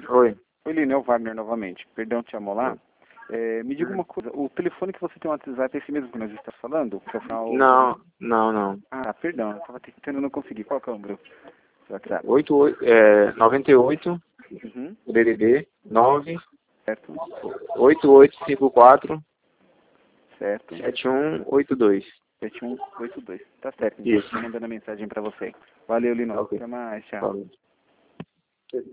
Oi. Oi, Lino, é o Wagner novamente. Perdão te amolar. Me diga uma coisa, o telefone que você tem no WhatsApp é esse mesmo que nós estamos falando? Que é o final... Não. Ah, perdão, eu estava tentando não conseguir. Qual que é o número do WhatsApp? 98, Uhum, o DDD, 9, certo, 8854, certo. 7182. 7182. Tá certo, então. Isso. Estou mandando a mensagem para você. Valeu, Lino. Ok. Até mais, tchau. Falou.